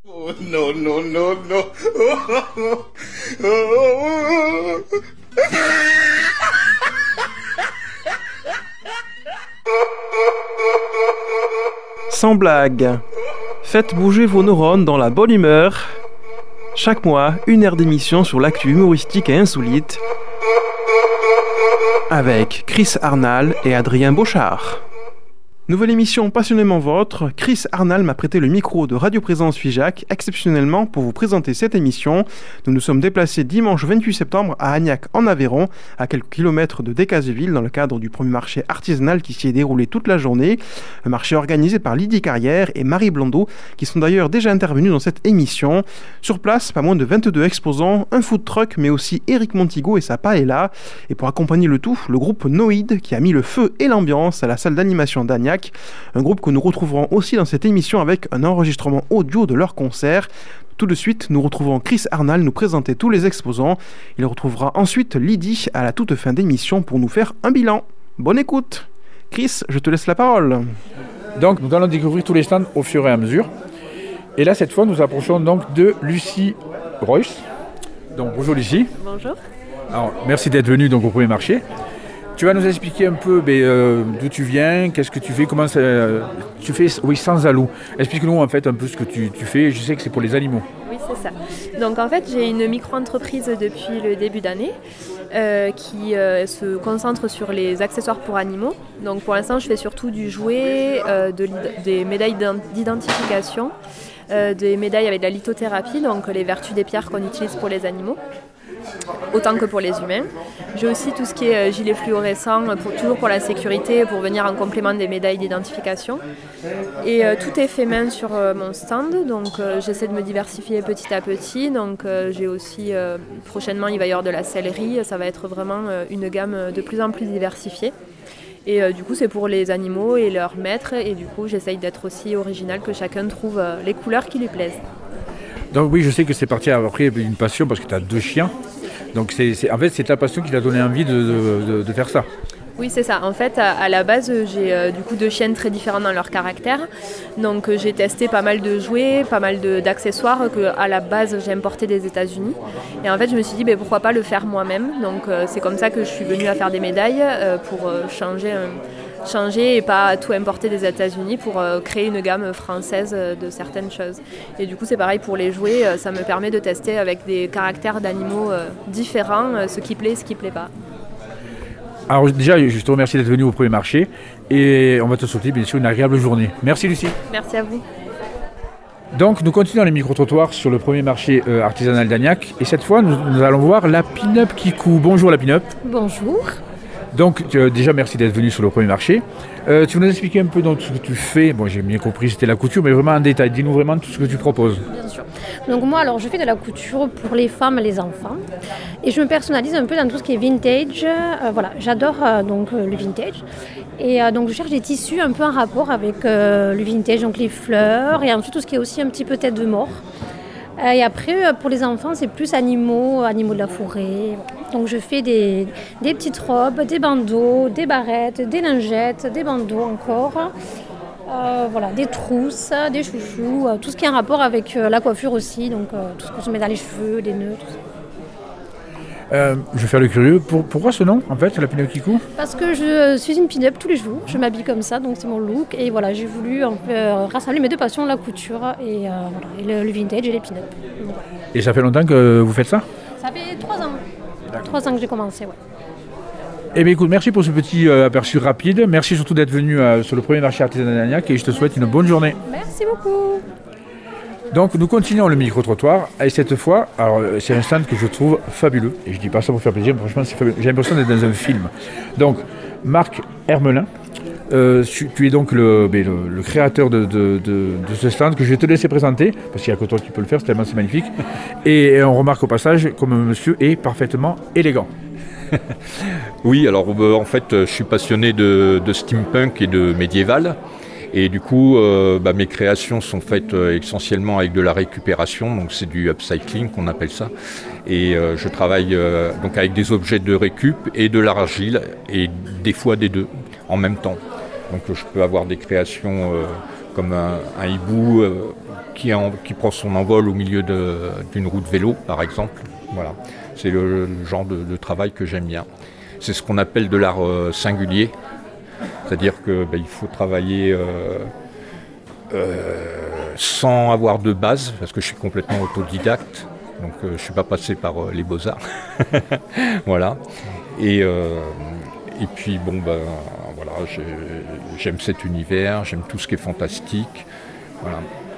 Oh no, no, no, no. Oh, oh, oh, oh. Sans blague, faites bouger vos neurones dans la bonne humeur. Chaque mois, 1 heure d'émission sur l'actu humoristique et insolite avec Chris Arnal et Adrien Bochard. Nouvelle émission passionnément vôtre, Chris Arnal m'a prêté le micro de Radio Présence Figeac exceptionnellement pour vous présenter cette émission. Nous nous sommes déplacés dimanche 28 septembre à Agnac en Aveyron, à quelques kilomètres de Decazeville, dans le cadre du premier marché artisanal qui s'y est déroulé toute la journée. Un marché organisé par Lydie Carrière et Marie Blondeau, qui sont d'ailleurs déjà intervenus dans cette émission. Sur place, pas moins de 22 exposants, un food truck, mais aussi Éric Montigo et sa paella. Et pour accompagner le tout, le groupe Noïd, qui a mis le feu et l'ambiance à la salle d'animation d'Agnac. Un groupe que nous retrouverons aussi dans cette émission avec un enregistrement audio de leur concert. Tout de suite, nous retrouvons Chris Arnal nous présenter tous les exposants. Il retrouvera ensuite Lydie à la toute fin d'émission pour nous faire un bilan. Bonne écoute. Chris, je te laisse la parole. Donc, nous allons découvrir tous les stands au fur et à mesure. Et là, cette fois, nous approchons donc de Lucie Royce. Donc, bonjour Lucie. Bonjour. Alors, merci d'être venue donc, au premier marché. Tu vas nous expliquer un peu d'où tu viens, qu'est-ce que tu fais, comment tu fais sans alou. Explique-nous en fait un peu ce que tu fais. Je sais que c'est pour les animaux. Oui, c'est ça. Donc en fait, j'ai une micro-entreprise depuis le début d'année qui se concentre sur les accessoires pour animaux. Donc pour l'instant, je fais surtout du jouet, des médailles d'identification, des médailles avec de la lithothérapie, donc les vertus des pierres qu'on utilise pour les animaux, autant que pour les humains. J'ai aussi tout ce qui est gilet fluorescent, toujours pour la sécurité, pour venir en complément des médailles d'identification. Et tout est fait main sur mon stand, donc j'essaie de me diversifier petit à petit. Donc j'ai aussi, prochainement il va y avoir de la sellerie, ça va être vraiment une gamme de plus en plus diversifiée. Et du coup c'est pour les animaux et leurs maîtres, et du coup j'essaye d'être aussi original, que chacun trouve les couleurs qui lui plaisent. Donc oui, je sais que c'est parti après d'une passion parce que tu as 2 chiens. Donc en fait, c'est ta passion qui t'a donné envie de faire ça. Oui, c'est ça. En fait, à la base, j'ai du coup 2 chiennes très différentes dans leur caractère. Donc j'ai testé pas mal de jouets, pas mal d'accessoires que à la base j'ai importé des États-Unis. Et en fait, je me suis dit pourquoi pas le faire moi-même. Donc c'est comme ça que je suis venue à faire des médailles pour changer et pas tout importer des États-Unis, pour créer une gamme française de certaines choses. Et du coup c'est pareil pour les jouets, ça me permet de tester avec des caractères d'animaux différents, ce qui plaît et ce qui plaît pas. Alors déjà, je te remercie d'être venu au premier marché et on va te souhaiter bien sûr une agréable journée. Merci Lucie. Merci à vous. Donc nous continuons les micro-trottoirs sur le premier marché artisanal d'Agnac, et cette fois nous allons voir la Pin-Up Kikou. Bonjour la Pin-Up. Bonjour. Donc déjà merci d'être venu sur le premier marché. Tu veux nous expliquer un peu donc, ce que tu fais. Bon, j'ai bien compris c'était la couture, mais vraiment en détail. Dis-nous vraiment tout ce que tu proposes. Bien sûr. Donc moi alors je fais de la couture pour les femmes et les enfants, et je me personnalise un peu dans tout ce qui est vintage. Voilà, j'adore le vintage, et donc je cherche des tissus un peu en rapport avec le vintage, donc les fleurs, et ensuite tout ce qui est aussi un petit peu tête de mort. Et après, pour les enfants, c'est plus animaux de la forêt. Donc je fais des petites robes, des bandeaux, des barrettes, des lingettes, des bandeaux encore. Des trousses, des chouchous, tout ce qui est en rapport avec la coiffure aussi. Donc tout ce qu'on se met dans les cheveux, des nœuds, tout ça. Je vais faire le curieux. Pourquoi ce nom, en fait, la Pin-Up Kikou ? Parce que je suis une pin-up tous les jours. Je m'habille comme ça, donc c'est mon look. Et voilà, j'ai voulu rassembler mes 2 passions, la couture et le vintage et les pin-up. Voilà. Et ça fait longtemps que vous faites ça ? Ça fait 3 ans. 3 ans que j'ai commencé, ouais. Eh bien écoute, merci pour ce petit aperçu rapide. Merci surtout d'être venu sur le premier marché artisanal d'Agnac, et je te souhaite une bonne journée. Merci beaucoup. Donc nous continuons le micro-trottoir, et cette fois, alors c'est un stand que je trouve fabuleux, et je dis pas ça pour faire plaisir, mais franchement c'est fabuleux. J'ai l'impression d'être dans un film. Donc Marc Hermelin, tu es donc le créateur de ce stand que je vais te laisser présenter, parce qu'il n'y a que toi qui peux le faire, tellement c'est magnifique. Et on remarque au passage comme monsieur est parfaitement élégant. Oui, alors en fait je suis passionné de steampunk et de médiéval. Et du coup, mes créations sont faites essentiellement avec de la récupération, donc c'est du upcycling qu'on appelle ça. Et je travaille donc avec des objets de récup et de l'argile, et des fois des deux en même temps. Donc je peux avoir des créations comme un hibou qui prend son envol au milieu d'une roue de vélo, par exemple. Voilà, c'est le genre de travail que j'aime bien. C'est ce qu'on appelle de l'art singulier, c'est-à-dire qu'il faut travailler sans avoir de base, parce que je suis complètement autodidacte, donc je ne suis pas passé par les beaux-arts. Voilà. Et puis voilà, j'aime cet univers, j'aime tout ce qui est fantastique. Voilà.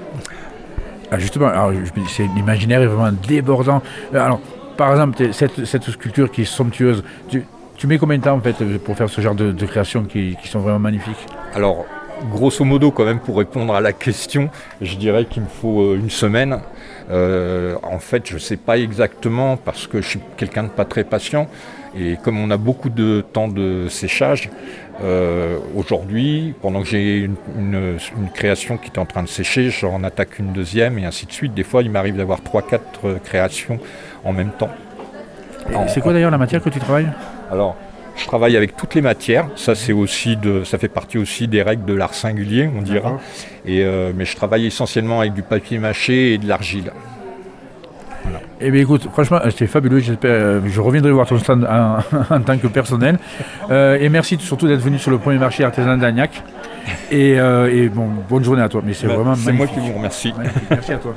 Ah, justement, l'imaginaire est vraiment débordant. Alors, par exemple, cette sculpture qui est somptueuse, tu mets combien de temps en fait pour faire ce genre de créations qui sont vraiment magnifiques? Alors, grosso modo, quand même, pour répondre à la question, je dirais qu'il me faut une semaine. En fait, je ne sais pas exactement parce que je suis quelqu'un de pas très patient. Et comme on a beaucoup de temps de séchage, aujourd'hui, pendant que j'ai une création qui est en train de sécher, j'en attaque une deuxième et ainsi de suite. Des fois, il m'arrive d'avoir 3-4 créations en même temps. C'est quoi d'ailleurs la matière que tu travailles? Alors, je travaille avec toutes les matières. Ça fait partie aussi des règles de l'art singulier, on dira. Mais je travaille essentiellement avec du papier mâché et de l'argile. Voilà. Eh bien écoute, franchement, c'était fabuleux. Je reviendrai voir ton stand en tant que personnel. Et merci surtout d'être venu sur le premier marché artisanal d'Agnac. Et bonne journée à toi. Mais c'est vraiment magnifique. C'est moi qui vous remercie. Magnifique. Merci à toi.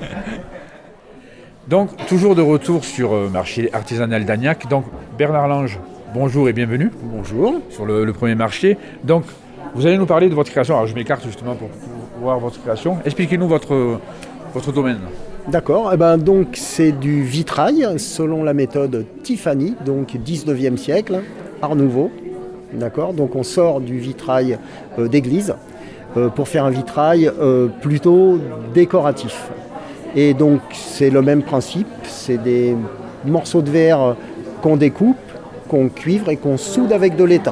Donc, toujours de retour sur marché artisanal d'Agnac. Donc, Bernard Lange, bonjour et bienvenue. Bonjour. Sur le premier marché. Donc, vous allez nous parler de votre création. Alors, je m'écarte justement pour voir votre création. Expliquez-nous votre domaine. D'accord. Donc, c'est du vitrail selon la méthode Tiffany, donc 19e siècle, Art Nouveau. D'accord. Donc, on sort du vitrail d'église pour faire un vitrail plutôt décoratif. Et donc, c'est le même principe. C'est des morceaux de verre qu'on découpe, qu'on cuivre et qu'on soude avec de l'étain.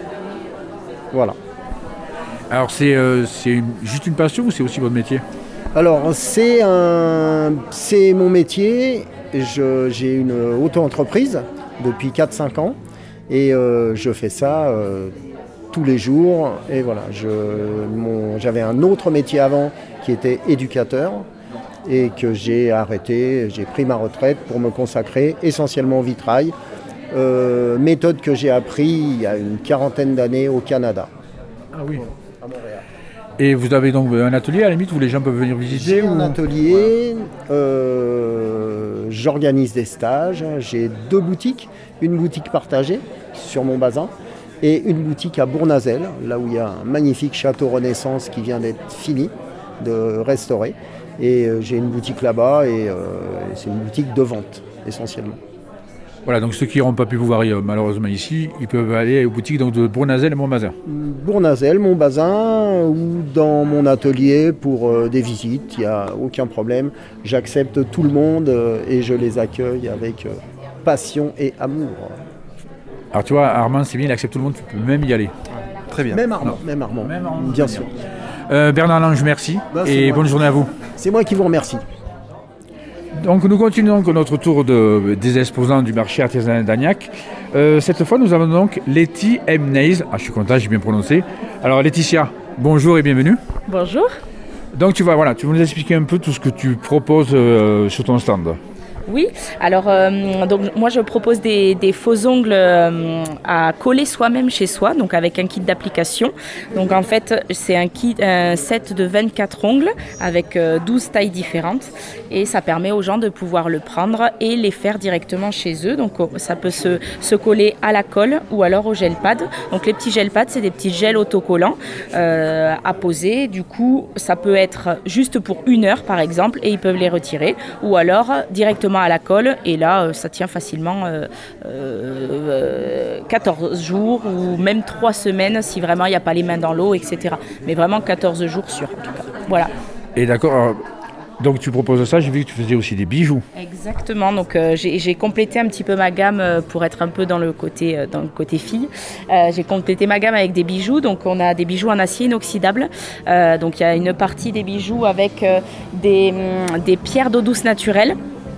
Voilà. Alors, c'est juste une passion ou c'est aussi votre métier? Alors, c'est mon métier. J'ai une auto-entreprise depuis 4-5 ans et je fais ça tous les jours. Et voilà, j'avais un autre métier avant qui était éducateur et que j'ai arrêté. J'ai pris ma retraite pour me consacrer essentiellement au vitrail. Méthode que j'ai appris il y a une 40aine d'années au Canada. Ah oui. À Montréal. Et vous avez donc un atelier à la limite où les gens peuvent venir visiter? J'ai un atelier, j'organise des stages, j'ai 2 boutiques, une boutique partagée sur mon bazin et une boutique à Bournazel, là où il y a un magnifique château Renaissance qui vient d'être fini, de restaurer. Et j'ai une boutique là-bas et c'est une boutique de vente essentiellement. Voilà, donc ceux qui n'auront pas pu vous voir malheureusement ici, ils peuvent aller aux boutiques donc, de Bournazel et Montbazin. Bournazel, Montbazin ou dans mon atelier pour des visites, il n'y a aucun problème. J'accepte tout le monde et je les accueille avec passion et amour. Alors tu vois, Armand, c'est bien, il accepte tout le monde, tu peux même y aller. Très bien. Même Armand, bien sûr. Bernard Lange, merci et bonne journée à vous. C'est moi qui vous remercie. Donc nous continuons notre tour des exposants du marché artisanal d'Agnac. Cette fois, nous avons donc Letty M. Neys. Ah, je suis content, j'ai bien prononcé. Alors Laetitia, bonjour et bienvenue. Bonjour. Donc tu vas nous expliquer un peu tout ce que tu proposes sur ton stand. Oui, alors donc moi je propose des faux ongles à coller soi-même chez soi, donc avec un kit d'application. Donc en fait c'est un set de 24 ongles avec 12 tailles différentes et ça permet aux gens de pouvoir le prendre et les faire directement chez eux. Donc ça peut se coller à la colle ou alors au gel pad. Donc les petits gel pads c'est des petits gels autocollants à poser. Du coup ça peut être juste pour 1 heure par exemple et ils peuvent les retirer ou alors directement à la colle et là ça tient facilement 14 jours ou même 3 semaines si vraiment il n'y a pas les mains dans l'eau, etc. Mais vraiment 14 jours sûrs en tout cas. Voilà. Et d'accord, donc tu proposes ça, j'ai vu que tu faisais aussi des bijoux. Exactement, donc j'ai complété un petit peu ma gamme pour être un peu dans le côté fille. J'ai complété ma gamme avec des bijoux, donc on a des bijoux en acier inoxydable. Donc il y a une partie des bijoux avec des pierres d'eau douce naturelle.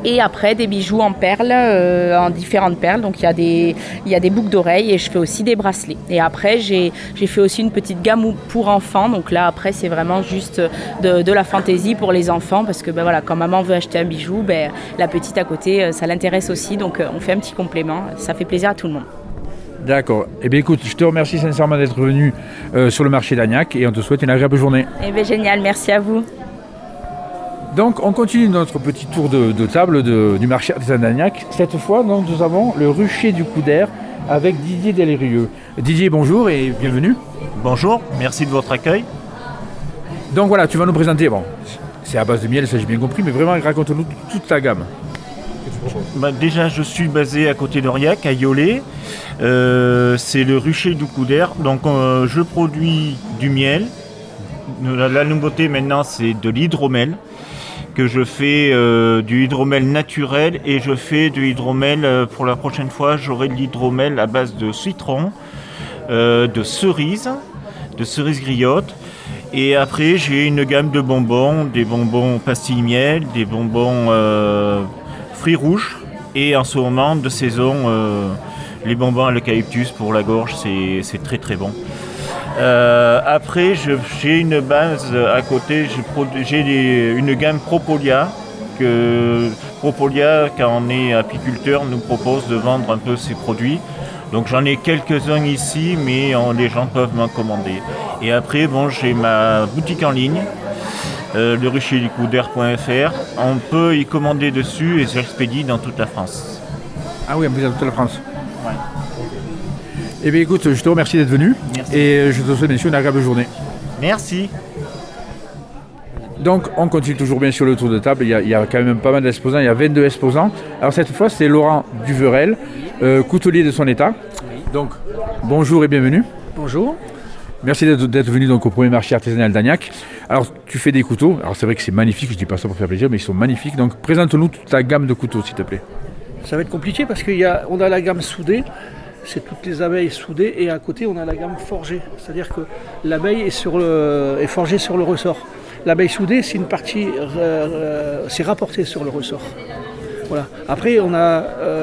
Et après, des bijoux en perles, en différentes perles. Donc, il y a des boucles d'oreilles et je fais aussi des bracelets. Et après, j'ai fait aussi une petite gamme pour enfants. Donc là, après, c'est vraiment juste de la fantaisie pour les enfants. Parce que voilà, quand maman veut acheter un bijou, la petite à côté, ça l'intéresse aussi. Donc, on fait un petit complément. Ça fait plaisir à tout le monde. D'accord. Eh bien écoute, je te remercie sincèrement d'être venu sur le marché d'Agnac et on te souhaite une agréable journée. Eh bien génial, merci à vous. Donc on continue notre petit tour de table du marché artisanal d'Agnac. Cette fois, donc, nous avons le rucher du Coudert avec Didier Delrieux. Didier, bonjour et bienvenue. Bonjour, merci de votre accueil. Donc voilà, tu vas nous présenter, bon, c'est à base de miel, ça j'ai bien compris, mais vraiment raconte-nous toute ta gamme. Déjà, je suis basé à côté d'Aurillac, à Yolet. C'est le rucher du Coudert. Donc je produis du miel. La nouveauté maintenant, c'est de l'hydromel. Que je fais du hydromel naturel et je fais du hydromel, pour la prochaine fois, j'aurai de l'hydromel à base de citron, de cerises griottes. Et après, j'ai une gamme de bonbons, des bonbons pastilles miel, des bonbons fruits rouges et en ce moment de saison, les bonbons à l'eucalyptus pour la gorge, c'est très très bon. Après, j'ai une base à côté, j'ai une gamme Propolia, Propolia, quand on est apiculteur, nous propose de vendre un peu ses produits. Donc j'en ai quelques-uns ici, mais les gens peuvent m'en commander. Et après, j'ai ma boutique en ligne, le rucherducoudert.fr. On peut y commander dessus et j'expédie dans toute la France. Ah oui, on peut dans toute la France. Ouais. Eh bien écoute, je te remercie d'être venu. Merci. Et je te souhaite bien sûr une agréable journée. Merci. Donc on continue toujours bien sur le tour de table, il y a quand même pas mal d'exposants, il y a 22 exposants. Alors cette fois c'est Laurent Duverel, coutelier de son état. Donc bonjour et bienvenue. Bonjour. Merci d'être venu donc au premier marché artisanal d'Agnac. Alors tu fais des couteaux, alors c'est vrai que c'est magnifique, je ne dis pas ça pour faire plaisir, mais ils sont magnifiques. Donc présente-nous toute ta gamme de couteaux s'il te plaît. Ça va être compliqué parce qu'on a la gamme soudée, c'est toutes les abeilles soudées, et à côté on a la gamme forgée, c'est-à-dire que l'abeille est forgée sur le ressort. L'abeille soudée, c'est une partie, c'est rapporté sur le ressort. Voilà. Après, on a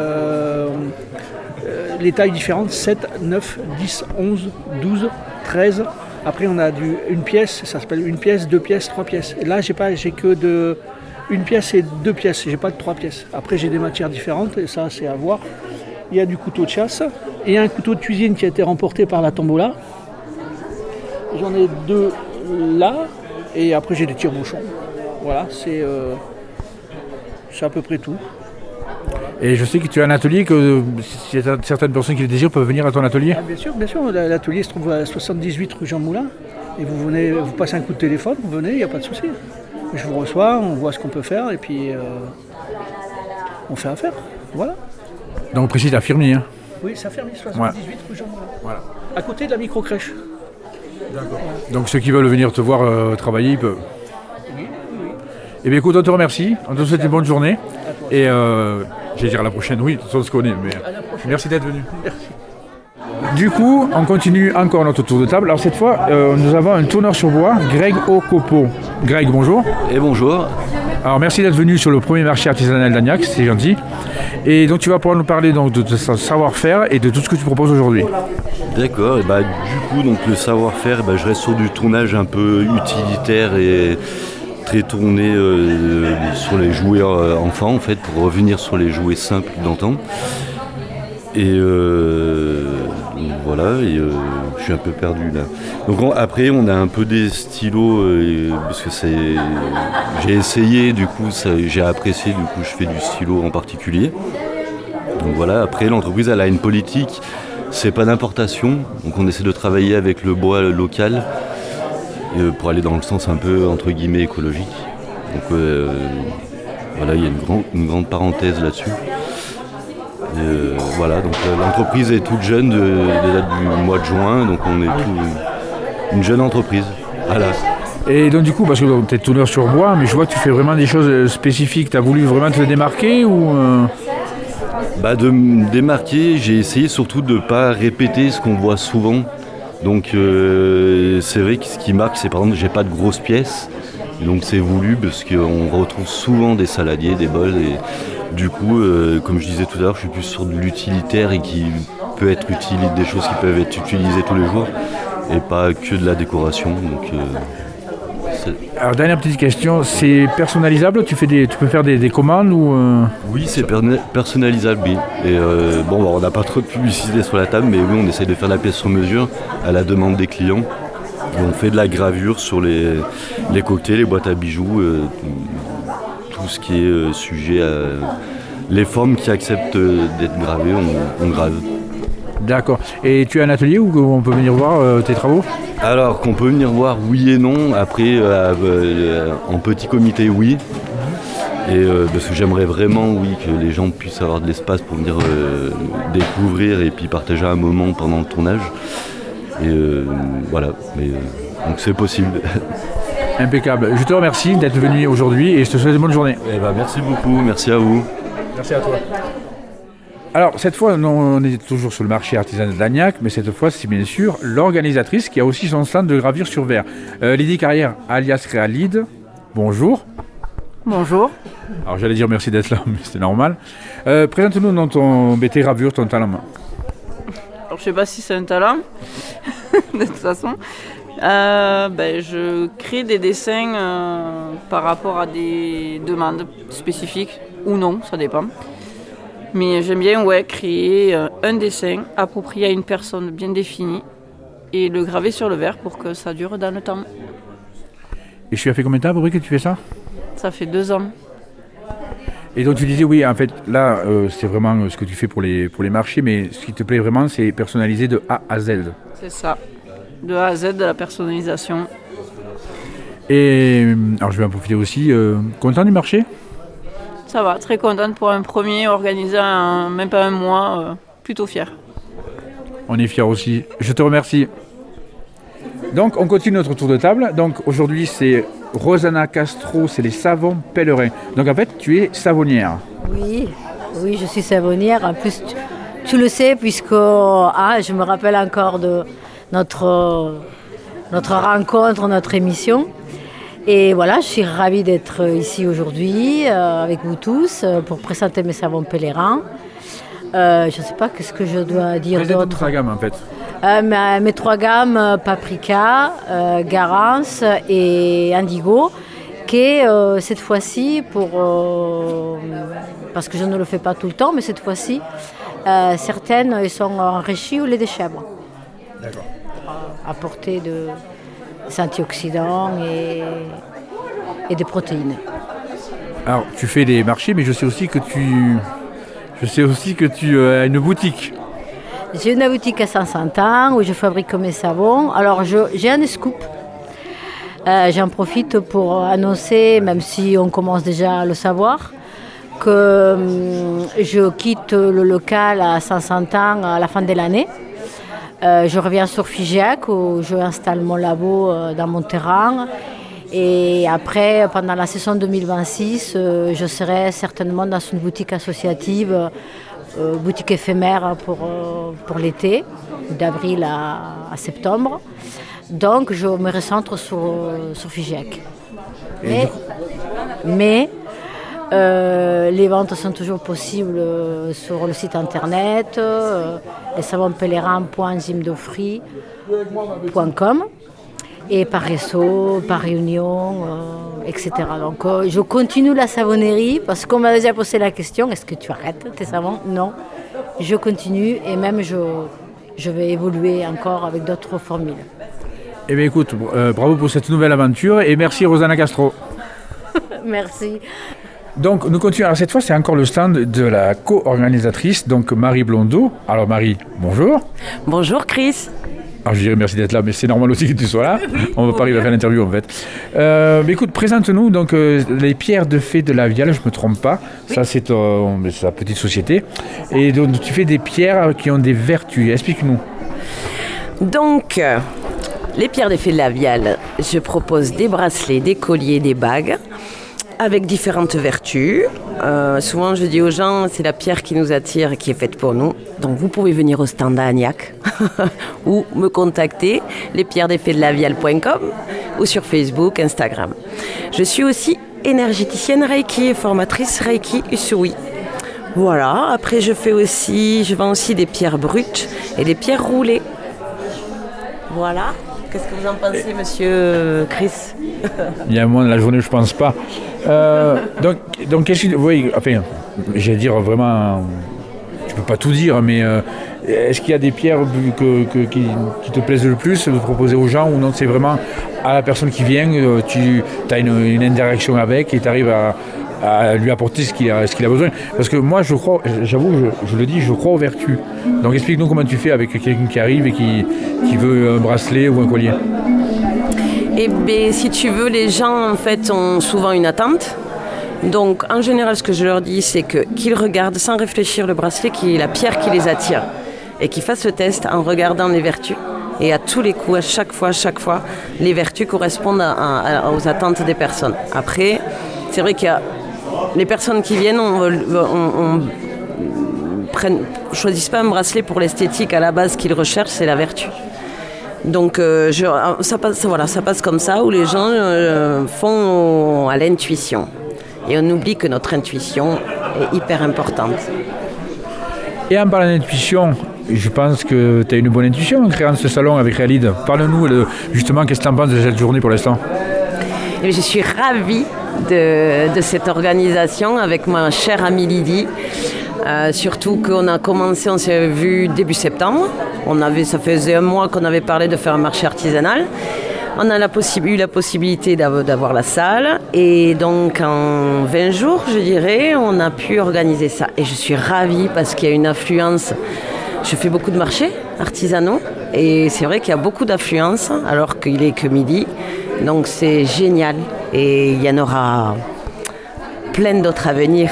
les tailles différentes, 7, 9, 10, 11, 12, 13. Après, on a une pièce, ça s'appelle une pièce, 2 pièces, 3 pièces. Et là, j'ai que une pièce et 2 pièces, j'ai pas de 3 pièces. Après, j'ai des matières différentes, et ça, c'est à voir. Il y a du couteau de chasse, et un couteau de cuisine qui a été remporté par la Tombola. J'en ai 2 là. Et après j'ai des tire-bouchons. Voilà, c'est à peu près tout. Et je sais que tu as un atelier, que si certaines personnes qui le désirent peuvent venir à ton atelier. Ah, bien sûr. L'atelier se trouve à 78 rue Jean Moulin. Et vous passez un coup de téléphone, vous venez, il n'y a pas de souci. Je vous reçois, on voit ce qu'on peut faire et puis on fait affaire. Voilà. Donc on précise à Firmy. Hein. Oui, c'est à Firmy, 78 rue Jean Moulin. Voilà. À côté de la micro-crèche. D'accord. Donc ceux qui veulent venir te voir travailler, ils peuvent. Oui. Eh bien écoute, on te remercie, on te souhaite une bonne journée. Et j'allais dire à la prochaine, oui, de toute façon on se connaît, mais merci d'être venu. Merci. Du coup, on continue encore notre tour de table. Alors cette fois, nous avons un tourneur sur bois, Greg Ocopo. Greg, bonjour. Et bonjour. Alors merci d'être venu sur le premier marché artisanal d'Agnac, c'est gentil. Et donc tu vas pouvoir nous parler donc, de ton savoir-faire et de tout ce que tu proposes aujourd'hui. D'accord, et du coup donc le savoir-faire, je reste sur du tournage un peu utilitaire et très tourné sur les jouets enfants en fait, pour revenir sur les jouets simples d'antan. Et voilà, je suis un peu perdu là. Donc après on a un peu des stylos, parce que j'ai essayé, du coup j'ai apprécié, du coup je fais du stylo en particulier. Donc voilà, après l'entreprise elle a une politique, c'est pas d'importation, donc on essaie de travailler avec le bois local pour aller dans le sens un peu entre guillemets écologique. Donc voilà, il y a une grande parenthèse là-dessus. Voilà, donc l'entreprise est toute jeune, déjà du mois de juin, donc on est une jeune entreprise. Voilà. Et donc du coup, parce que tu es tourneur sur bois, mais je vois que tu fais vraiment des choses spécifiques, tu as voulu vraiment te démarquer ou De me démarquer, j'ai essayé surtout de ne pas répéter ce qu'on voit souvent. Donc c'est vrai que ce qui marque, c'est par exemple, j'ai pas de grosses pièces, Donc c'est voulu parce qu'on retrouve souvent des saladiers, des bols. Et du coup, comme je disais tout à l'heure, je suis plus sur de l'utilitaire et qui peut être des choses qui peuvent être utilisées tous les jours et pas que de la décoration. Donc, alors dernière petite question, c'est personnalisable, tu peux faire des commandes ou Oui, c'est personnalisable, oui. Et on n'a pas trop de publicité sur la table, mais oui, on essaie de faire la pièce sur mesure à la demande des clients. Et on fait de la gravure sur les cocktails, les boîtes à bijoux, tout ce qui est sujet à les formes qui acceptent d'être gravées, on grave. D'accord. Et tu as un atelier où on peut venir voir tes travaux ? Alors qu'on peut venir voir, oui et non. Après, en petit comité, oui. Et parce que j'aimerais vraiment, oui, que les gens puissent avoir de l'espace pour venir découvrir et puis partager un moment pendant le tournage. Et voilà. Mais, donc c'est possible. Impeccable. Je te remercie d'être venu aujourd'hui et je te souhaite une bonne journée. Merci beaucoup. Merci à vous. Merci à toi. Alors, cette fois, on est toujours sur le marché artisanal d'Agnac, mais cette fois, c'est bien sûr l'organisatrice qui a aussi son stand de gravure sur verre. Lydie Carrière, alias Créalide, bonjour. Bonjour. Alors, j'allais dire merci d'être là, mais c'est normal. Présente-nous dans ton BT gravure, ton talent. Alors, je sais pas si c'est un talent, de toute façon. Je crée des dessins par rapport à des demandes spécifiques, ou non, ça dépend. Mais j'aime bien créer un dessin approprié à une personne bien définie et le graver sur le verre pour que ça dure dans le temps. Et tu as fait combien de temps à peu près que tu fais ça ? Ça fait 2 ans. Et donc tu disais, oui, en fait, là, c'est vraiment ce que tu fais pour les marchés, mais ce qui te plaît vraiment, c'est personnaliser de A à Z. C'est ça, de A à Z, de la personnalisation. Et alors je vais en profiter aussi, content du marché ? Ça va, très contente pour un premier organisé même pas un mois, plutôt fière. On est fiers aussi. Je te remercie. Donc on continue notre tour de table. Donc aujourd'hui c'est Rosanna Castro, c'est les savons pèlerins. Donc en fait tu es savonnière. Oui, je suis savonnière. En plus tu le sais puisque je me rappelle encore de notre rencontre, notre émission. Et voilà, je suis ravie d'être ici aujourd'hui avec vous tous pour présenter mes savons pèlerins. Je ne sais pas qu'est-ce que je dois dire d'autre. Présente 3 gammes en fait. Mes 3 gammes, Paprika, Garance et Indigo, qui cette fois-ci, parce que je ne le fais pas tout le temps, mais cette fois-ci, certaines sont enrichies au lait de chèvre. D'accord. Apporter des antioxydants et des protéines. Alors, tu fais des marchés, mais je sais aussi que tu as une boutique. J'ai une boutique à Saint-Santin où je fabrique mes savons. Alors, j'ai un scoop. J'en profite pour annoncer, même si on commence déjà à le savoir, que je quitte le local à Saint-Santin à la fin de l'année. Je reviens sur Figeac où je installe mon labo dans mon terrain. Et après, pendant la saison 2026, je serai certainement dans une boutique associative, boutique éphémère pour l'été, d'avril à septembre. Donc, je me recentre sur Figeac. Mais les ventes sont toujours possibles sur le site internet, lesavonspellerins.zimdofree.com et par réseau, par réunion, etc. Donc je continue la savonnerie parce qu'on m'a déjà posé la question, est-ce que tu arrêtes tes savons ? Non, je continue et même je vais évoluer encore avec d'autres formules. Eh bien écoute, bravo pour cette nouvelle aventure et merci Rosanna Castro. Merci. Donc nous continuons. Alors cette fois c'est encore le stand de la co-organisatrice, donc Marie Blondeau. Alors Marie, bonjour. Bonjour Chris. Alors je dirais merci d'être là, mais c'est normal aussi que tu sois là. On ne va pas arriver à faire l'interview en fait. Mais écoute, présente-nous donc les pierres de fée de la Viale, je ne me trompe pas. Oui. Ça c'est ta petite société. Et donc tu fais des pierres qui ont des vertus. Explique-nous. Donc les pierres de fée de la Viale, je propose des bracelets, des colliers, des bagues. avec différentes vertus. Souvent, je dis aux gens, c'est la pierre qui nous attire et qui est faite pour nous. Donc, vous pouvez venir au stand à Agnac ou me contacter, lespierresdesfaitsdelavial.com ou sur Facebook, Instagram. Je suis aussi énergéticienne Reiki et formatrice Reiki Usui. Voilà, après je vends aussi des pierres brutes et des pierres roulées. Voilà. Qu'est-ce que vous en pensez, monsieur Chris? Il y a moins de la journée, je pense pas. Donc qu'est-ce que... Oui, enfin, j'allais dire vraiment... Je peux pas tout dire, mais est-ce qu'il y a des pierres qui te plaisent le plus de proposer aux gens, ou non, c'est vraiment à la personne qui vient, tu as une interaction avec et tu arrives à lui apporter ce qu'il a besoin. Parce que moi, je crois, j'avoue, je le dis, je crois aux vertus. Donc explique-nous comment tu fais avec quelqu'un qui arrive et qui veut un bracelet ou un collier. Eh bien, si tu veux, les gens, en fait, ont souvent une attente. Donc, en général, ce que je leur dis, c'est qu'ils regardent sans réfléchir le bracelet, qui est la pierre qui les attire. Et qu'ils fassent le test en regardant les vertus. Et à tous les coups, à chaque fois, les vertus correspondent aux attentes des personnes. Après, c'est vrai qu'il y a les personnes qui viennent, choisissent pas un bracelet pour l'esthétique. À la base, ce qu'ils recherchent, c'est la vertu. Donc ça passe comme ça, où les gens font à l'intuition. Et on oublie que notre intuition est hyper importante. Et en parlant d'intuition, je pense que tu as une bonne intuition en créant ce salon avec Realid. Parle-nous justement, qu'est-ce que tu en penses de cette journée pour l'instant? Je suis ravie de cette organisation avec ma chère amie Lydie. Surtout qu'on a commencé, on s'est vu début septembre. Ça faisait un mois qu'on avait parlé de faire un marché artisanal. On a eu la possibilité d'avoir la salle. Et donc en 20 jours, je dirais, on a pu organiser ça. Et je suis ravie parce qu'il y a une affluence. Je fais beaucoup de marchés artisanaux. Et c'est vrai qu'il y a beaucoup d'affluence alors qu'il est que midi. Donc c'est génial. Et il y en aura plein d'autres à venir.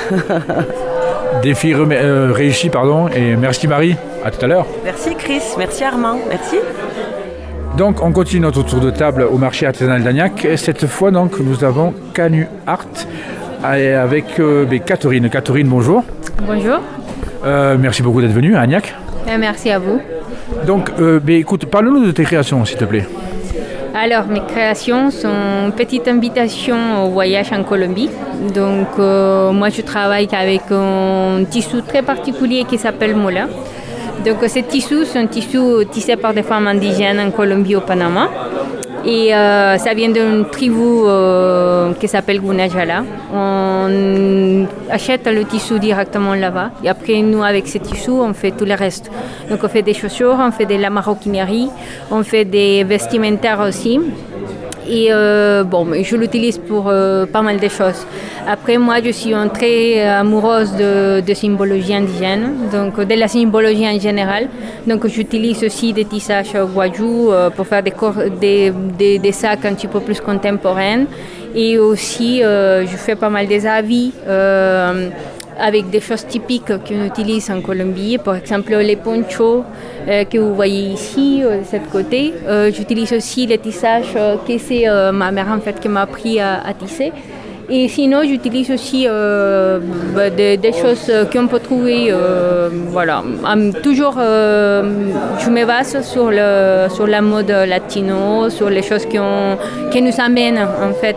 Défi réussi, pardon. Et merci Marie, à tout à l'heure. Merci Chris, merci Armand, merci. Donc on continue notre tour de table au marché artisanal d'Agnac. Cette fois donc nous avons Canu Art avec Catherine. Catherine, bonjour. Bonjour. Merci beaucoup d'être venue à Agnac. Merci à vous. Donc écoute, parle-nous de tes créations s'il te plaît. Alors, mes créations sont une petite invitation au voyage en Colombie. Donc, moi, je travaille avec un tissu très particulier qui s'appelle mola. Donc, ce tissu, c'est un tissu tissé par des femmes indigènes en Colombie, au Panama. Et ça vient d'une tribu qui s'appelle Gunajala. On achète le tissu directement là-bas. Et après, nous, avec ce tissu, on fait tout le reste. Donc, on fait des chaussures, on fait de la maroquinerie, on fait des vestimentaires aussi. Et je l'utilise pour pas mal de choses. Après, moi, je suis très amoureuse de symbologie indigène, donc de la symbologie en général. Donc, j'utilise aussi des tissages wayuu pour faire des sacs un petit peu plus contemporains. Et aussi, je fais pas mal des habits avec des choses typiques qu'on utilise en Colombie. Par exemple, les ponchos que vous voyez ici, de ce côté. J'utilise aussi les tissages que c'est ma mère en fait qui m'a appris à tisser. Et sinon, j'utilise aussi des choses qu'on peut trouver. Toujours, je me base sur la mode latino, sur les choses qui nous amènent en fait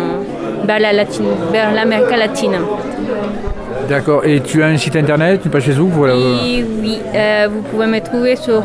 vers l'Amérique latine. D'accord. Et tu as un site internet, une page Facebook? Voilà. Oui, vous pouvez me trouver sur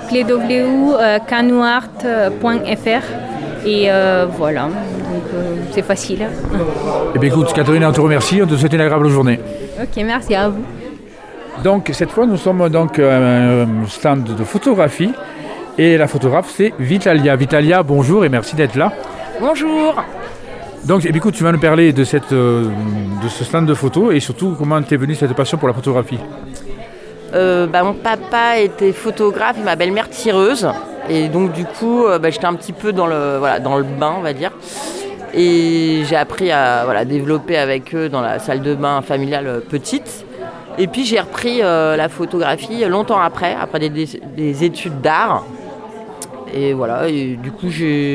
www.canuart.fr. Et voilà, donc c'est facile. Eh bien écoute, Catherine, on te remercie, on te souhaite une agréable journée. Ok, merci à vous. Donc cette fois, nous sommes donc à un stand de photographie. Et la photographe, c'est Vitalia. Vitalia, bonjour et merci d'être là. Bonjour. Donc écoute, tu vas nous parler de ce stand de photos et surtout comment t'es venue cette passion pour la photographie. Mon papa était photographe et ma belle-mère tireuse. Et donc du coup, j'étais un petit peu dans le bain, on va dire. Et j'ai appris à développer avec eux dans la salle de bain familiale petite. Et puis j'ai repris la photographie longtemps après des études d'art. Et voilà, et du coup j'ai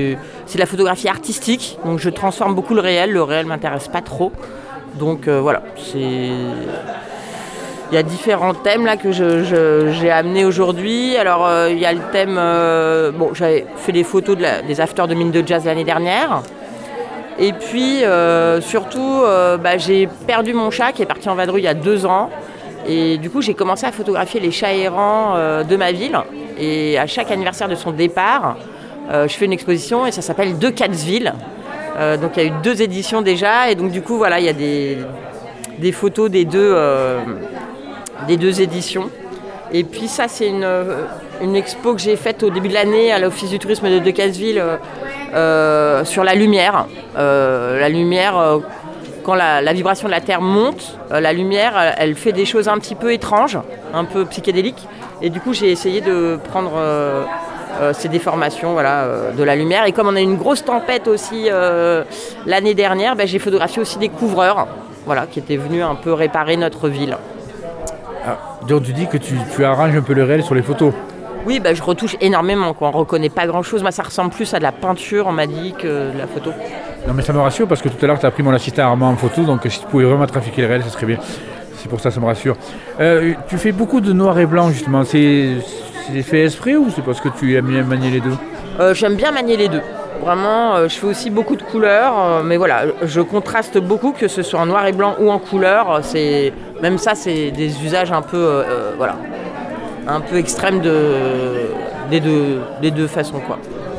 c'est de la photographie artistique, donc je transforme beaucoup le réel m'intéresse pas trop. Donc voilà, il y a différents thèmes là que j'ai amenés aujourd'hui. Alors il y a le thème, j'avais fait des photos des afters de mine de jazz l'année dernière. Et puis surtout, j'ai perdu mon chat qui est parti en vadrouille il y a 2 ans. Et du coup, j'ai commencé à photographier les chats errants de ma ville. Et à chaque anniversaire de son départ, je fais une exposition et ça s'appelle De Catsville. Donc il y a eu 2 éditions déjà. Et donc du coup, voilà, il y a des photos des deux éditions. Et puis ça, c'est une expo que j'ai faite au début de l'année à l'Office du tourisme de Catsville sur la lumière. La lumière, quand la vibration de la Terre monte, la lumière, elle fait des choses un petit peu étranges, un peu psychédéliques. Et du coup, j'ai essayé de prendre ces déformations de la lumière. Et comme on a eu une grosse tempête aussi l'année dernière, j'ai photographié aussi des couvreurs qui étaient venus un peu réparer notre ville. Donc tu dis que tu arranges un peu le réel sur les photos. Oui, je retouche énormément. On ne reconnaît pas grand-chose. Moi, ça ressemble plus à de la peinture, on m'a dit, que de la photo. Non, mais ça me rassure parce que tout à l'heure, tu as pris mon assistant Armand en photo. Donc si tu pouvais vraiment trafiquer le réel, ça serait bien. C'est pour ça me rassure. Tu fais beaucoup de noir et blanc, justement. C'est fait exprès ou c'est parce que tu aimes bien manier les deux? J'aime bien manier les deux. Vraiment, je fais aussi beaucoup de couleurs. Mais voilà, je contraste beaucoup, que ce soit en noir et blanc ou en couleur. Même ça, c'est des usages un peu... un peu extrême des deux façons, quoi.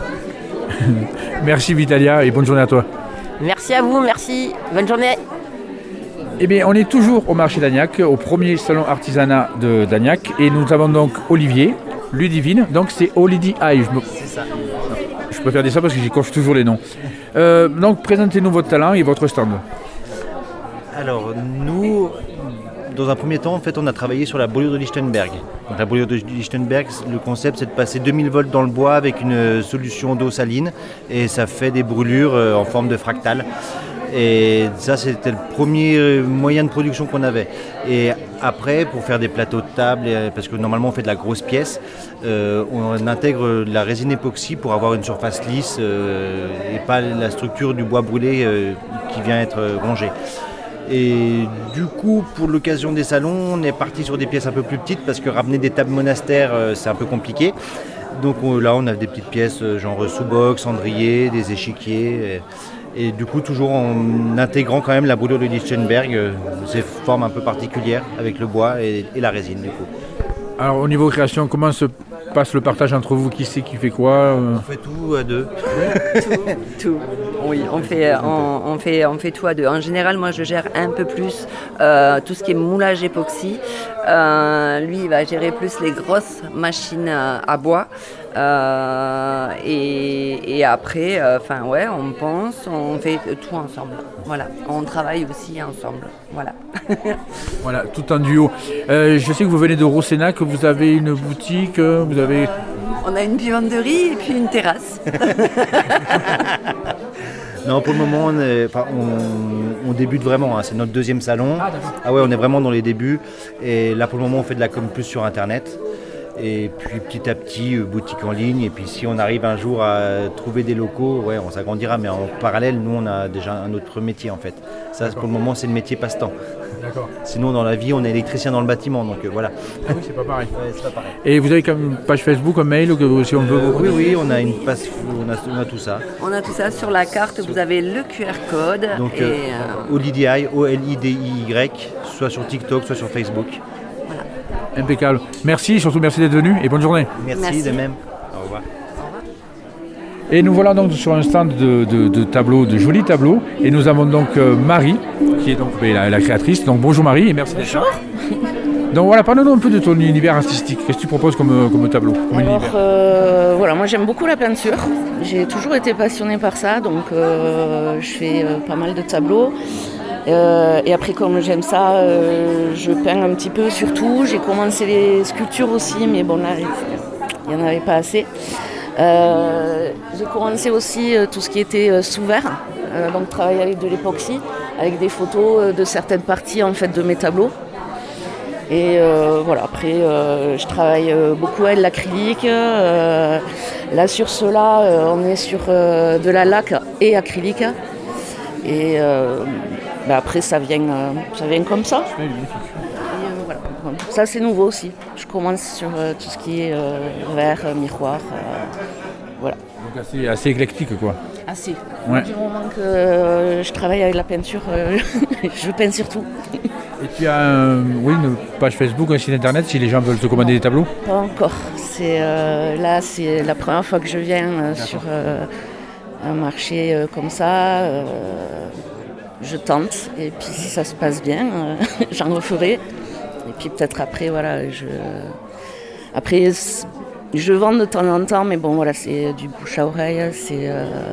Merci Vitalia et bonne journée à toi. Merci à vous, merci. Bonne journée. Eh bien, on est toujours au marché d'Agnac, au premier salon artisanat d'Agnac, et nous avons donc Olivier, Ludivine, donc c'est Olidi Eye. C'est ça. Je préfère dire ça parce que j'écorche toujours les noms. Donc présentez-nous votre talent et votre stand. Alors nous, dans un premier temps, en fait, on a travaillé sur la brûlure de Lichtenberg. Donc, la brûlure de Lichtenberg, le concept, c'est de passer 2000 volts dans le bois avec une solution d'eau saline et ça fait des brûlures en forme de fractale. Et ça, c'était le premier moyen de production qu'on avait. Et après, pour faire des plateaux de table, parce que normalement on fait de la grosse pièce, on intègre de la résine époxy pour avoir une surface lisse et pas la structure du bois brûlé qui vient être rongé. Et du coup, pour l'occasion des salons, on est parti sur des pièces un peu plus petites parce que ramener des tables monastères, c'est un peu compliqué. Donc là, on a des petites pièces genre sous-box, cendrier, des échiquiers. Et du coup, toujours en intégrant quand même la brûlure de Lichtenberg, ces formes un peu particulières avec le bois et la résine du coup. Alors au niveau création, comment se passe le partage entre vous? Qui c'est qui fait quoi? On fait tout à deux. Tout. Oui, on fait tout à deux. En général, moi je gère un peu plus tout ce qui est moulage époxy. Lui, il va gérer plus les grosses machines à bois. Et après, on pense, on fait tout ensemble. Voilà, on travaille aussi ensemble. Voilà. Voilà, tout en duo. Je sais que vous venez de Rossena, que vous avez une boutique, vous avez... On a une buanderie et puis une terrasse. Non, pour le moment, on débute vraiment. Hein. C'est notre deuxième salon. Ah ouais, on est vraiment dans les débuts. Et là, pour le moment, on fait de la com plus sur Internet. Et puis petit à petit, boutique en ligne. Et puis si on arrive un jour à trouver des locaux, ouais, on s'agrandira. Mais en parallèle, nous, on a déjà un autre métier en fait. Ça, pour le moment, c'est le métier passe-temps. D'accord. Sinon, dans la vie, on est électricien dans le bâtiment. Donc voilà. Ah oui, c'est pas pareil. Ouais, c'est pas pareil. Et vous avez comme une page Facebook, un mail si on veut vous... Oui, on a une page, on a tout ça. On a tout ça sur la carte. Vous avez le QR code. Donc Olidi, OLIDIY, soit sur TikTok, soit sur Facebook. Impeccable. Merci, surtout merci d'être venu et bonne journée. Merci de même. Au revoir. Et nous voilà donc sur un stand de tableaux, de jolis tableaux. Et nous avons donc Marie, qui est donc la créatrice. Donc bonjour Marie et merci d'être là. Donc voilà, parle-nous un peu de ton univers artistique. Qu'est-ce que tu proposes comme tableau, comme voilà, moi j'aime beaucoup la peinture. J'ai toujours été passionnée par ça, donc je fais pas mal de tableaux. Et après, comme j'aime ça, je peins un petit peu surtout. J'ai commencé les sculptures aussi, mais bon là, il n'y en avait pas assez. J'ai commencé aussi tout ce qui était sous verre, donc travailler avec de l'époxy, avec des photos de certaines parties en fait de mes tableaux. Et voilà, après, je travaille beaucoup avec l'acrylique. Là, sur cela, on est sur de la laque et acrylique. Et après, ça vient comme ça. Et, voilà. Ça, c'est nouveau aussi. Je commence sur tout ce qui est verre, miroir. Voilà. Donc assez éclectique, quoi. Assez. Ouais. Du moment que je travaille avec la peinture, je peins sur tout. Et tu as une page Facebook, un site internet, si les gens veulent te commander des tableaux? Pas encore. Là, c'est la première fois que je viens sur un marché comme ça. Je tente, et puis si ça se passe bien, j'en referai. Et puis peut-être après, voilà, après, je vends de temps en temps, mais bon, voilà, c'est du bouche à oreille, c'est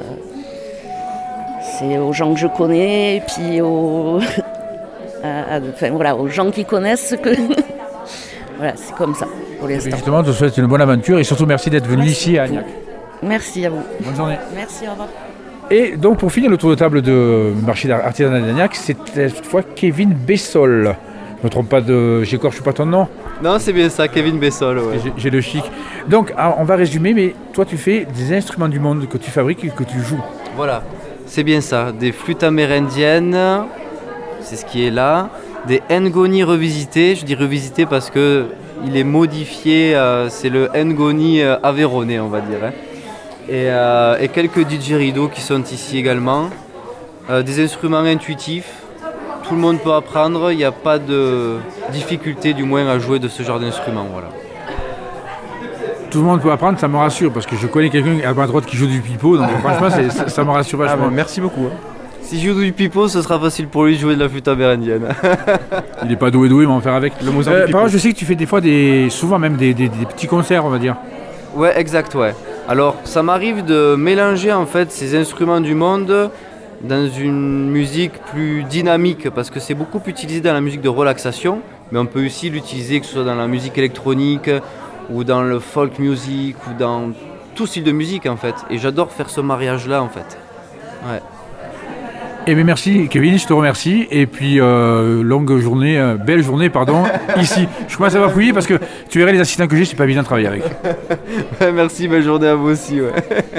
aux gens que je connais, et puis aux gens qui connaissent que voilà, c'est comme ça pour l'instant. Justement, je te souhaite une bonne aventure et surtout merci d'être venu ici à Agnac. Merci à vous. Bonne journée. Merci, au revoir. Et donc pour finir le tour de table de marché artisanal d'Agnac, c'est cette fois Kevin Bessol. Je ne me trompe pas j'écorche pas ton nom? Non, c'est bien ça, Kevin Bessol. Ouais. J'ai le chic. Donc on va résumer, mais toi tu fais des instruments du monde que tu fabriques et que tu joues. Voilà, c'est bien ça. Des flûtes amérindiennes, c'est ce qui est là. Des ngoni revisités, je dis revisités parce que il est modifié, c'est le ngoni aveyronnais, on va dire. Hein. Et quelques didgeridoo qui sont ici également. Des instruments intuitifs, tout le monde peut apprendre, il n'y a pas de difficulté du moins à jouer de ce genre d'instrument. Voilà. Tout le monde peut apprendre, ça me rassure, parce que je connais quelqu'un à ma droite qui joue du pipeau, donc franchement ça me rassure vachement. Merci beaucoup. Hein. Si je joue du pipeau, ce sera facile pour lui de jouer de la flûte amérindienne. Il n'est pas doué, mais on va en faire avec. Par contre, je sais que tu fais des fois souvent même des petits concerts, on va dire. Ouais, exact, ouais. Alors, ça m'arrive de mélanger en fait ces instruments du monde dans une musique plus dynamique, parce que c'est beaucoup utilisé dans la musique de relaxation, mais on peut aussi l'utiliser que ce soit dans la musique électronique ou dans le folk music ou dans tout style de musique en fait. Et j'adore faire ce mariage-là en fait. Ouais. Eh bien merci Kevin, je te remercie. Et puis belle journée ici. Je commence à m'appuyer parce que tu verrais les assistants que j'ai, c'est pas évident de travailler avec. Merci, belle journée à vous aussi. Ouais.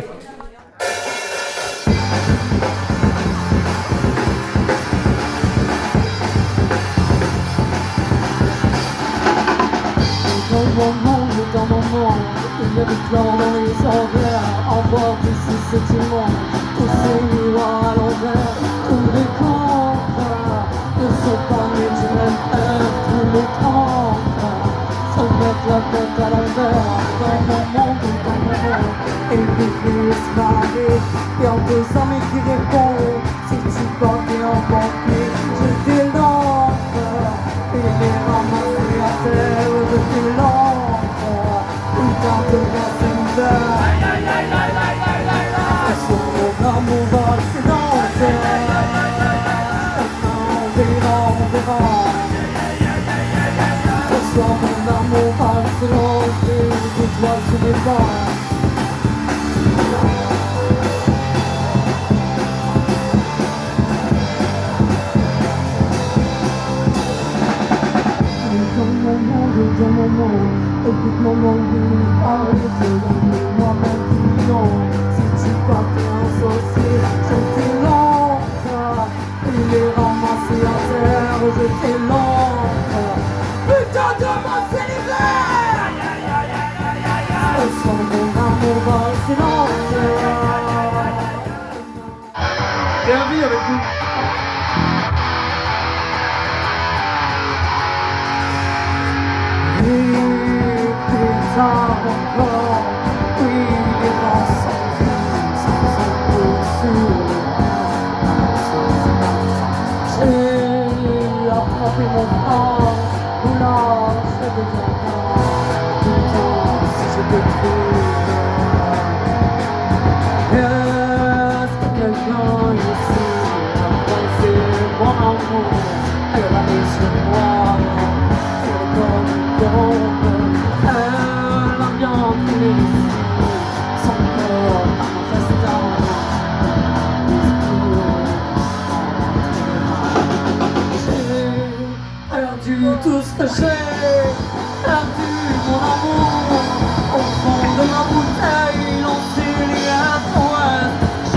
Dans mon monde, il y a des plans dans les envers, en bord d'ici c'est immonde, tous ces miroirs à l'envers, tous les campres ne sont pas nés du même œuf, tous les campres se mettent la tête à l'envers, dans mon monde, et les filles se marient, et en deux amis qui répondent, si tu partais en banquier, je t'élance, et les ramasser à terre, je t'élance. De la sur mon amour va se lancer. On verra. Ce soir mon amour va se lancer. Des étoiles sur les bancs. Dans mon monde, écoute mon monde, arrête moi-même qui non. Si tu partais associé, je t'élance. Il est ramassé à terre, je t'élance. Putain de ma célibataire. Ce soir mon amour va se lancer. Viens vivre avec nous. Encore, oui, des vents sans vie, sans poursuivre. J'ai attrapé mon corps, là, je deviens mort. Putain, si je te trouve, est-ce que quelqu'un ici a croisé mon amour? Elle a mis sur moi, elle donne compte. Son corps manifestant j'ai perdu tout ce que j'ai perdu, mon amour. Au fond de ma bouteille, lancé à toi.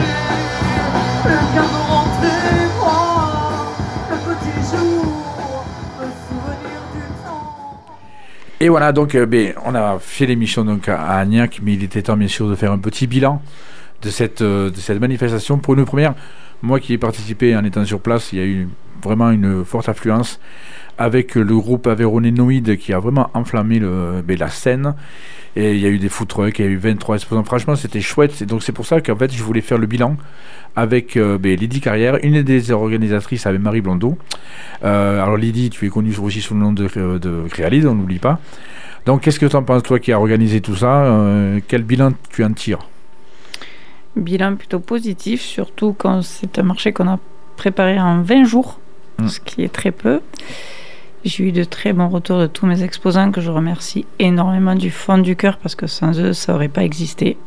J'ai plus qu'à me rentrer, moi, le petit jour, me souvenir du temps. Et voilà, donc on a fait l'émission donc, à Agnac, mais il était temps bien sûr de faire un petit bilan de cette manifestation. Pour une première, moi qui ai participé en étant sur place, il y a eu vraiment une forte affluence avec le groupe aveyronnais Noïd qui a vraiment enflammé la scène. Et il y a eu des food trucks, il y a eu 23 exposants. Franchement, c'était chouette. Et donc c'est pour ça qu'en fait, je voulais faire le bilan avec Lydie Carrière, une des organisatrices avec Marie Blondeau. Alors Lydie, tu es connue aussi sous le nom de Créalide, on n'oublie pas. Donc qu'est-ce que tu en penses, toi qui as organisé tout ça quel bilan tu en tires? Bilan plutôt positif, surtout quand c'est un marché qu'on a préparé en 20 jours, ce qui est très peu. J'ai eu de très bons retours de tous mes exposants que je remercie énormément du fond du cœur parce que sans eux, ça n'aurait pas existé.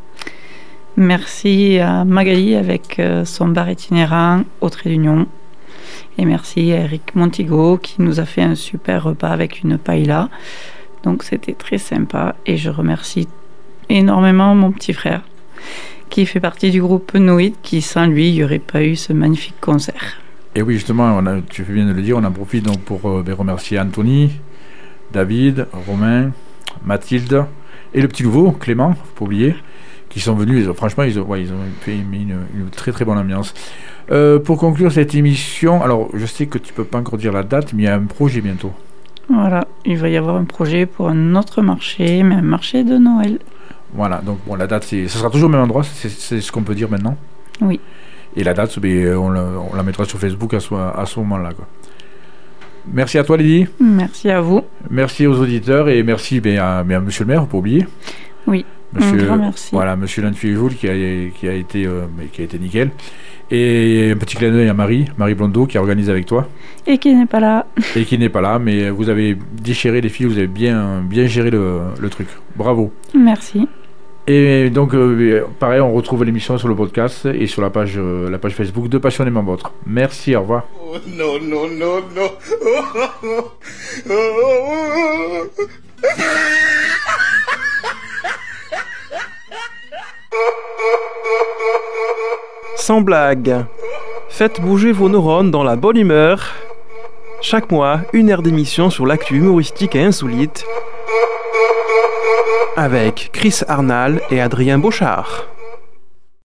Merci à Magali avec son bar itinérant au Trait d'Union. Et merci à Eric Montigo qui nous a fait un super repas avec une paella. Donc c'était très sympa et je remercie énormément mon petit frère qui fait partie du groupe Noïd, qui sans lui, il n'y aurait pas eu ce magnifique concert. Et oui, justement, tu fais bien de le dire, on en profite donc pour remercier Anthony, David, Romain, Mathilde et le petit nouveau, Clément, faut pas oublier, qui sont venus. Franchement, ils ont fait une très très bonne ambiance. Pour conclure cette émission, alors je sais que tu peux pas encore dire la date, mais il y a un projet bientôt. Voilà, il va y avoir un projet pour un autre marché, mais un marché de Noël. Voilà, donc bon, la date, ce sera toujours au même endroit, c'est ce qu'on peut dire maintenant. Oui. Et la date, on la mettra sur Facebook à ce moment-là, quoi. Merci à toi, Lydie. Merci à vous. Merci aux auditeurs et merci à Monsieur le maire, faut pas oublier. Oui, un grand merci. Voilà, Monsieur Lantuy-Joule qui a été nickel. Et un petit clin d'œil à Marie Blondeau qui a organisé avec toi. Et qui n'est pas là. Mais vous avez déchiré les filles, vous avez bien géré le truc. Bravo. Merci. Et donc, pareil, on retrouve l'émission sur le podcast et sur la page Facebook de Passionnément Vôtre. Merci, au revoir. Oh, non, non, non, non. Sans blague, faites bouger vos neurones dans la bonne humeur. Chaque mois, 1 heure d'émission sur l'actu humoristique et insolite avec Chris Arnal et Adrien Beauchard.